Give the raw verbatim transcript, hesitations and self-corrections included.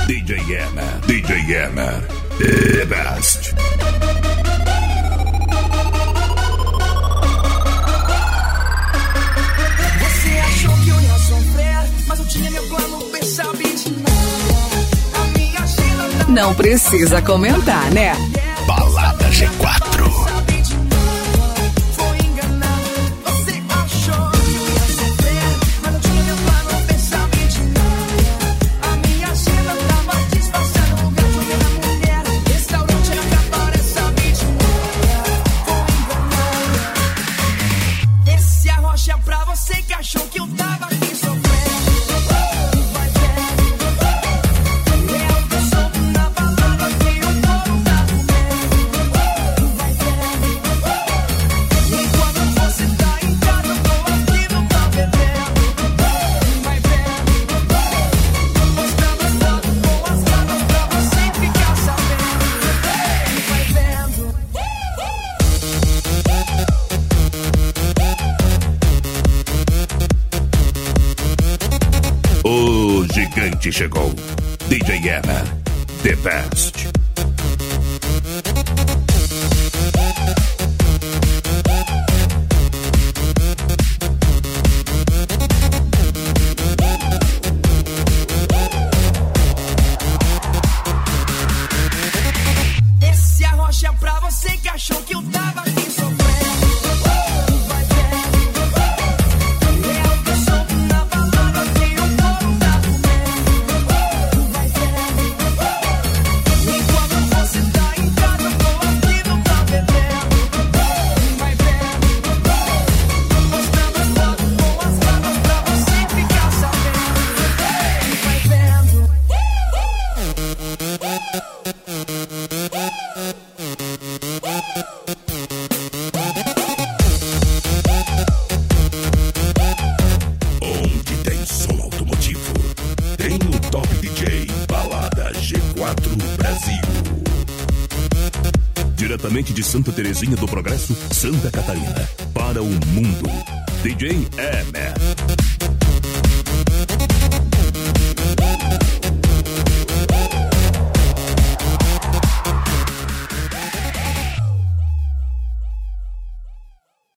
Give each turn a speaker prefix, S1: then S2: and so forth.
S1: D J Emer, D J Emer, the best.
S2: Você achou que eu ia sofrer, mas eu tinha meu plano, pensava de nada. A minha agenda
S3: Não precisa comentar, né?
S1: Balada G quatro. O gigante chegou. D J Emer, the best.
S2: Esse arrocha pra você que achou que eu tava aqui sofrendo.
S1: Onde tem som automotivo, tem o Top D J Balada G quatro Brasil. Diretamente de Santa Terezinha do Progresso, Santa Catarina, para o mundo, D J Emer.